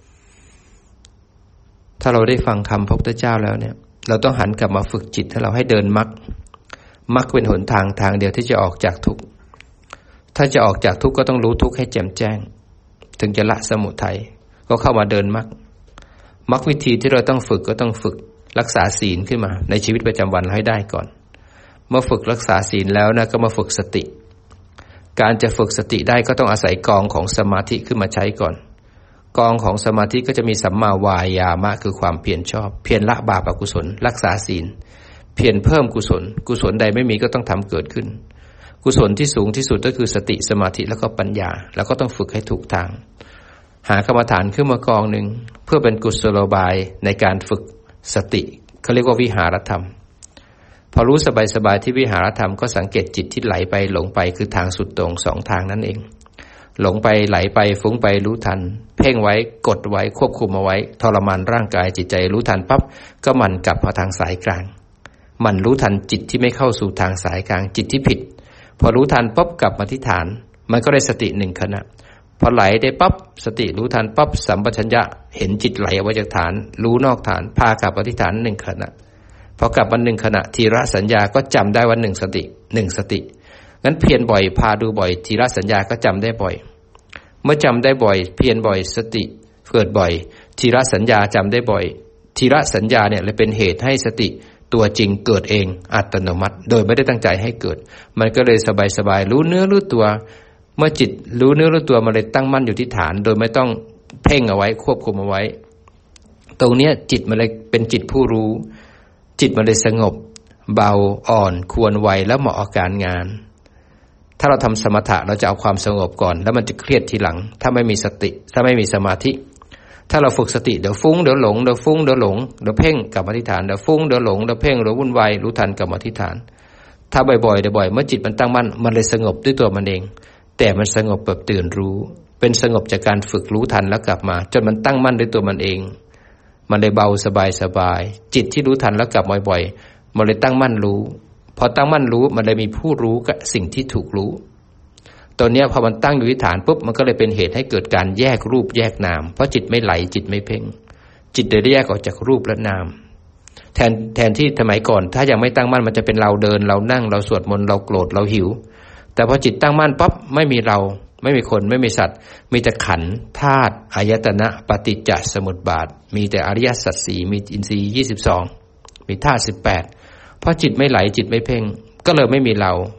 ถ้าเราได้ฟังคำพระพุทธเจ้าแล้วเนี่ยเราต้องหันกลับมาฝึกจิตให้เราให้เดินมรรคมรรคเป็นหนทางทางเดียวที่จะออกจากทุกข์ถ้าจะออกจากทุกข์ก็ต้องรู้ทุกข์ให้แจ่มแจ้งถึงจะละสมุทัยก็เข้ามาเดินมรรคมรรควิธีที่เราต้องฝึกก็ต้องฝึกรักษาศีลขึ้นมาในชีวิตประจำวันให้ได้ก่อนเมื่อฝึกรักษาศีลแล้วนะก็มาฝึกสติการจะฝึกสติได้ก็ต้องอาศัยกองของสมาธิขึ้นมาใช้ก่อนกองของสมาธิก็จะมีสัมมาวายามะคือความเพียรชอบเพียรละบาปอกุศลรักษาศีลเพียรเพิ่มกุศลกุศลใดไม่มีก็ต้องทำเกิดขึ้นกุศลที่สูงที่สุดก็คือสติสมาธิแล้วก็ปัญญาแล้วก็ต้องฝึกให้ถูกทางหากรรมฐานขึ้นมากองหนึ่งเพื่อเป็นกุศโลบายในการฝึกสติเขาเรียกว่าวิหารธรรมพอรู้สบายๆที่วิหารธรรมก็สังเกตจิตที่ไหลไปหลงไปคือทางสุดตรงสองทางนั่นเองหลงไปไหลไปฟุ้งไปรู้ทันเพ่งไว้กดไว้ควบคุมเอาไว้ทรมานร่างกายจิตใจรู้ทันปั๊บก็หมั่นกลับมาทางสายกลางหมั่นรู้ทันจิตที่ไม่เข้าสู่ทางสายกลางจิตที่ผิดพอรู้ทันปั๊บกลับมาที่ฐานมันก็ได้สติหนึ่งขณะพอไหลได้ปั๊บสติรู้ทันปั๊บสัมปชัญญะเห็นจิตไหลออกจากฐานรู้นอกฐานพากลับมาที่ฐานหนึ่งขณะพอกลับมาหนึ่งขณะทีละสัญญาก็จำได้ว่าหนึ่งสติหนึ่งสติงั้นเพียรบ่อยพาดูบ่อยทีละสัญญาก็จำได้บ่อยเมื่อจำได้บ่อยเพียรบ่อยสติเกิดบ่อยทีละสัญญาจำได้บ่อยทีละสัญญาเนี่ยเลยเป็นเหตุให้สติตัวจริงเกิดเองอัตโนมัติโดยไม่ได้ตั้งใจให้เกิดมันก็เลยสบายๆรู้เนื้อรู้ตัวเมื่อจิตรู้เนื้อรู้ตัวมันเลยตั้งมั่นอยู่ที่ฐานโดยไม่ต้องเพ่งเอาไว้ควบคุมเอาไว้ตรงเนี้ยจิตมันเลยเป็นจิตผู้รู้จิตมันเลยสงบเบาอ่อนควรไวแล้วเหมาะกับการงานถ้าเราทำสมถะเราจะเอาความสงบก่อนแล้วมันจะเครียดทีหลังถ้าไม่มีสติถ้าไม่มีสมาธิถ้าเราฝึกสติเดี๋ยวฟุ้งเดี๋ยวหลงเดี๋ยวฟุ้งเดี๋ยวหลงเดี๋ยวเพ่งกลับมาที่ฐานเดี๋ยวฟุ้งเดี๋ยวหลงเดี๋ยวเพ่งเดี๋ยววุ่นวายรู้ทันกลับมาที่ฐานถ้าบ่อยๆบ่อยๆเมื่อจิตมันตั้งมั่นมันเลยสงบด้วยตัวมันเองแต่มันสงบแบบตื่นรู้เป็นสงบจากการฝึกรู้ทันแล้วกลับมาจนมันตั้งมั่นด้วยตัวมันเองมันเลยเบาสบายๆจิตที่รู้ทันแล้วกลับบ่อยๆมันเลยตั้งมั่นรู้พอตั้งมั่นรู้มันเลยมีผู้รู้กับสิ่งที่ถูกรู้ตัวเนี้ยพอมันตั้งอยู่ที่ฐานปุ๊บมันก็เลยเป็นเหตุให้เกิดการแยกรูปแยกนามเพราะจิตไม่ไหลจิตไม่เพ่งจิตเลยได้แยกออกจากรูปและนามแทนแทนที่สมัยก่อนถ้ายังไม่ตั้งมั่นมันจะเป็นเราเดินเรานั่งเราสวดมนต์เราโกรธเราหิวแต่พอจิตตั้งมั่นปั๊บไม่มีเราไม่มีคนไม่มีสัตว์มีแต่ขันธ์ธาตุอายตนะปฏิจจสมุปบาทมีแต่อริยสัจสี่มีอินทรีย์ยี่สิบสองมีธาตุสิบแปดเพราะจิตไม่ไหลจิตไม่เพ่งก็เลยไม่มีเรา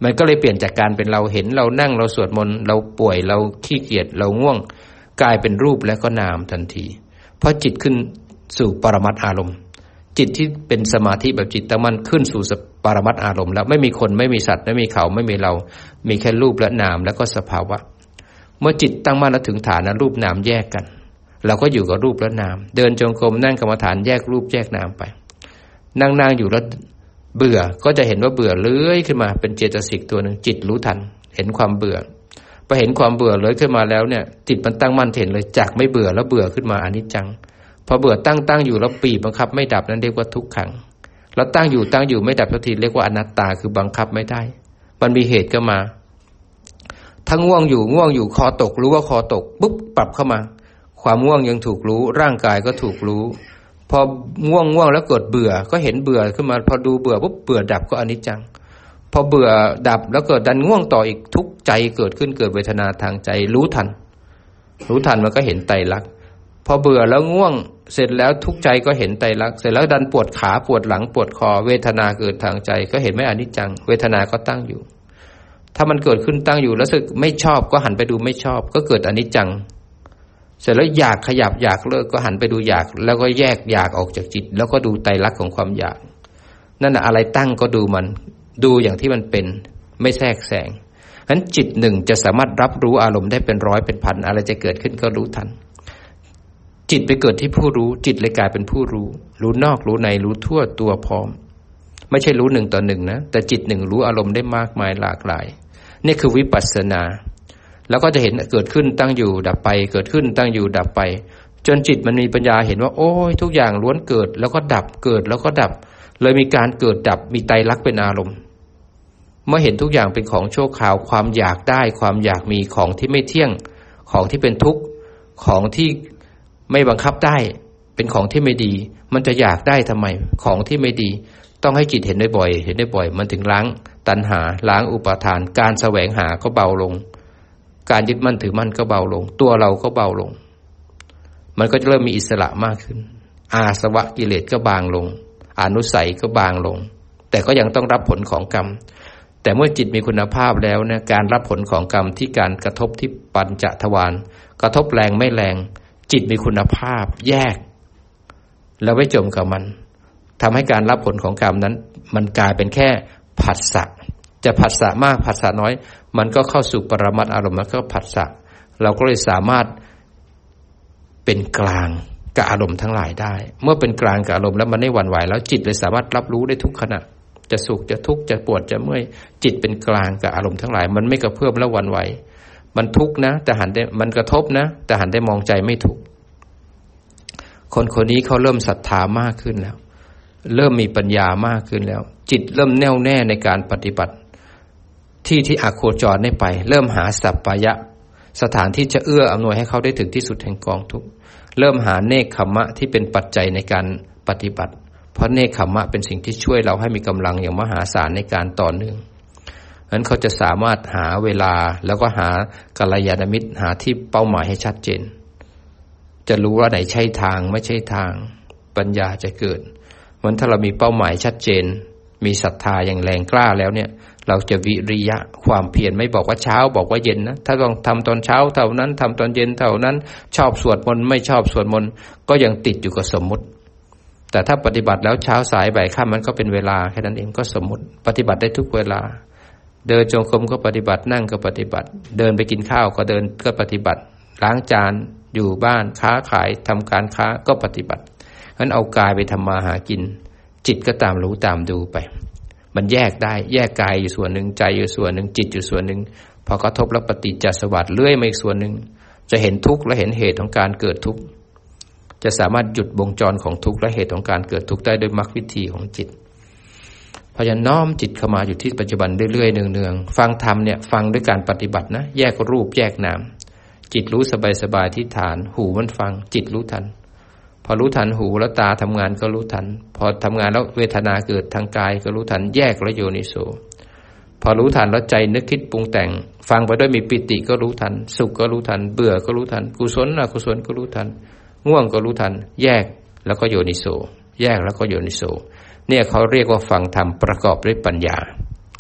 มันก็เลยเปลี่ยนจากการเป็นเราเห็นเรานั่งเราสวดมนต์เราป่วยเราขี้เกียจเราง่วงกลายเป็นรูปและก็นามทันทีเพราะจิตขึ้นสู่ปรมัตถ์อารมณ์จิตที่เป็นสมาธิแบบจิตตั้งมั่นขึ้นสู่ปรมัตถ์อารมณ์แล้วไม่มีคนไม่มีสัตว์ไม่มีเขาไม่มีเรามีแค่รูปและนามแล้วก็สภาวะเมื่อจิตตั้งมั่นแล้วถึงฐานนั้นรูปนามแยกกันเราก็อยู่กับรูปและนามเดินจงกรมนั่งกรรมฐานแยกรูปแยกนามไปนั่งๆอยู่แล้วเบื่อก็จะเห็นว่าเบื่อเลื้อยขึ้นมาเป็นเจตสิกตัวหนึ่งจิตรู้ทันเห็นความเบื่อพอเห็นความเบื่อเลื้อยขึ้นมาแล้วเนี่ยจิตมันตั้งมั่นเห็นเลยจากไม่เบื่อแล้วเบื่อขึ้นมาอนิจจังพอเบื่อตั้งตั้งอยู่แล้วปีบบังคับไม่ดับนั้นเรียกว่าทุกขังแล้วตั้งอยู่ตั้งอยู่ไม่ดับสักทีเรียกว่าอนัตตาคือบังคับไม่ได้มันมีเหตุก็มาทั้งง่วงอยู่ง่วงอยู่คอตกรู้ว่าคอตกปุ๊บปรับเข้ามาความง่วงยังถูกรู้ร่างกายก็ถูกรู้พอง่วงง่วงแล้วเกิดเบื่อก็เห็นเบื่อขึ้นมาพอดูเบื่อปุ๊บเบื่อดับก็อนิจจังพอเบื่อดับแล้วเกิดดันง่วงต่ออีกทุกข์ใจเกิดขึ้นเกิดเวทนาทางใจรู้ทันรู้ทันมันก็เห็นไตรลักษณ์พอเบื่อแล้วง่วงเสร็จแล้วทุกข์ใจก็เห็นไตรลักษณ์เสร็จแล้วดันปวดขาปวดหลังปวดคอเวทนาเกิดทางใจก็เห็นไม่อนิจจังเวทนาก็ตั้งอยู่ถ้ามันเกิดขึ้นตั้งอยู่แล้วรู้สึกไม่ชอบก็หันไปดูไม่ชอบก็เกิดอนิจจังเสร็จแล้วอยากขยับอยากเลิกก็หันไปดูอยากแล้วก็แยกอยากออกจากจิตแล้วก็ดูไตรลักษณ์ของความอยากนั่นน่ะอะไรตั้งก็ดูมันดูอย่างที่มันเป็นไม่แทรกแซงฉะนั้นจิตหนึ่งจะสามารถรับรู้อารมณ์ได้เป็นร้อยเป็นพันอะไรจะเกิดขึ้นก็รู้ทันจิตไปเกิดที่ผู้รู้จิตเลยกลายเป็นผู้รู้รู้นอกรู้ในรู้ทั่วตัวพร้อมไม่ใช่รู้หนึ่งต่อหนึ่งนะแต่จิตหนึ่งรู้อารมณ์ได้มากมายหลากหลายนี่คือวิปัสสนาแล้วก็จะเห็นเกิดขึ้นตั้งอยู่ดับไปเกิดขึ้นตั้งอยู่ดับไปจนจิตมันมีปัญญาเห็นว่าโอ้ยทุกอย่างล้วนเกิดแล้วก็ดับเกิดแล้วก็ดับเลยมีการเกิดดับมีไตรลักษณ์เป็นอารมณ์เมื่อเห็นทุกอย่างเป็นของชั่วคราวความอยากได้ความอยากมีของที่ไม่เที่ยงของที่เป็นทุกข์ของที่ไม่บังคับได้เป็นของที่ไม่ดีมันจะอยากได้ทำไมของที่ไม่ดีต้องให้จิตเห็นได้บ่อยเห็นได้บ่อยมันถึงล้างตัณหาล้างอุปาทานการแสวงหาก็เบาลงการยึดมั่นถือมั่นก็เบาลงตัวเราก็เบาลงมันก็จะเริ่มมีอิสระมากขึ้นอาสวะกิเลสก็บางลงอนุสัยก็บางลงแต่ก็ยังต้องรับผลของกรรมแต่เมื่อจิตมีคุณภาพแล้วเนี่ยการรับผลของกรรมที่การกระทบที่ปัญจทวารกระทบแรงไม่แรงจิตมีคุณภาพแยกแล้วไม่จมกับมันทำให้การรับผลของกรรมนั้นมันกลายเป็นแค่ผัสสะจะผัสสะมากผัสสะน้อยมันก็เข้าสู่ปรมัตถ์อารมณ์แล้วก็ผัสสะเราก็เลยสามารถเป็นกลางกับอารมณ์ทั้งหลายได้เมื่อเป็นกลางกับอารมณ์แล้วมันไม่หวั่นไหวแล้วจิตเลยสามารถรับรู้ได้ทุกขณะจะสุขจะทุกข์จะปวดจะเมื่อยจิตเป็นกลางกับอารมณ์ทั้งหลายมันไม่กระเพื่อมและหวั่นไหวมันทุกข์นะแต่หันได้มันกระทบนะแต่หันได้มองใจไม่ถูกคนคนนี้เขาเริ่มศรัทธามากขึ้นแล้วเริ่มมีปัญญามากขึ้นแล้วจิตเริ่มแน่วแน่ในการปฏิบัติที่ที่อโคจรได้ไปเริ่มหาสัปปายะสถานที่จะเอื้ออำนวยให้เขาได้ถึงที่สุดแห่งกองทุกข์เริ่มหาเนกขัมมะที่เป็นปัจจัยในการปฏิบัติเพราะเนกขัมมะเป็นสิ่งที่ช่วยเราให้มีกำลังอย่างมหาศาลในการต่อเนื่องนั้นเขาจะสามารถหาเวลาแล้วก็หากัลยาณมิตรหาที่เป้าหมายให้ชัดเจนจะรู้ว่าไหนใช่ทางไม่ใช่ทางปัญญาจะเกิดมันถ้าเรามีเป้าหมายชัดเจนมีศรัทธาอย่างแรงกล้าแล้วเนี่ยเราจะวิริยะความเพียรไม่บอกว่าเช้าบอกว่าเย็นนะถ้าต้องทำตอนเช้าเท่านั้นทำตอนเย็นเท่านั้นชอบสวดมนต์ไม่ชอบสวดมนต์ก็ยังติดอยู่กับสมมุติแต่ถ้าปฏิบัติแล้วเช้าสายบ่ายค่ำมันก็เป็นเวลาแค่นั้นเองก็สมมุติปฏิบัติได้ทุกเวลาเดินจงกรมก็ปฏิบัตินั่งก็ปฏิบัติเดินไปกินข้าวก็เดินก็ปฏิบัติล้างจานอยู่บ้านค้าขายทำการค้าก็ปฏิบัติงั้นเอากายไปทำมาหากินจิตก็ตามรู้ตามดูไปมันแยกได้แยกกายอยู่ส่วนหนึ่งใจอยู่ส่วนหนึ่งจิตอยู่ส่วนหนึ่งพอกระทบแล้วปฏิจจสวัสดิ์เลื่อยมาอีกส่วนหนึ่งจะเห็นทุกข์และเห็นเหตุของการเกิดทุกข์จะสามารถหยุดวงจรของทุกข์และเหตุของการเกิดทุกข์ได้ด้วยมรรควิธีของจิตพยายามน้อมจิตเข้ามาอยู่ที่ปัจจุบันเรื่อยๆเนืองๆฟังธรรมเนี่ยฟังด้วยการปฏิบัตินะแยกรูปแยกนามจิตรู้สบายๆที่ฐานหูมันฟังจิตรู้ทันพอรู้ทันหูแล้วตาทำงานก็รู้ทันพอทำงานแล้วเวทนาเกิดทางกายก็รู้ทันแยกแล้วโยนิโสพอรู้ทันแล้วใจนึกคิดปรุงแต่งฟังไปด้วยมีปิติก็รู้ทันสุขก็รู้ทันเบื่อก็รู้ทันกุศลอกุศลก็รู้ทันง่วงก็รู้ทันแยกแล้วก็โยนิโสแยกแล้วก็โยนิโสเนี่ยเขาเรียกว่าฟังธรรมประกอบด้วยปัญญา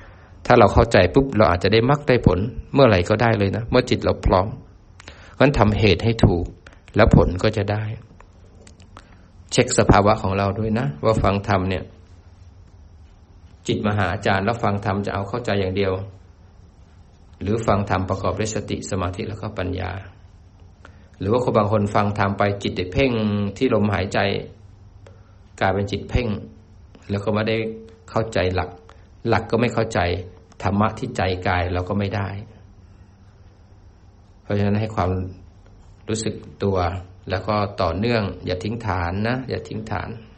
ถ้าเราเข้าใจปุ๊บเราอาจจะได้มรรคได้ผลเมื่อไหร่ก็ได้เลยนะเมื่อจิตเราพร้อมงั้นทำเหตุให้ถูกแล้วผลก็จะได้เช็คสภาวะของเราด้วยนะว่าฟังธรรมเนี่ยจิตมาหาอาจารย์แล้วฟังธรรมจะเอาเข้าใจอย่างเดียวหรือฟังธรรมประกอบด้วยสติสมาธิแล้วก็ปัญญาหรือว่าคนบางคนฟังธรรมไปจิตได้เพ่งที่ลมหายใจกลายเป็นจิตเพ่งแล้วก็ไม่ได้เข้าใจหลักหลักก็ไม่เข้าใจธรรมะที่ใจกายเราก็ไม่ได้เพราะฉะนั้นให้ความรู้สึกตัวแล้วก็ต่อเนื่องอย่าทิ้งฐานนะอย่าทิ้งฐาน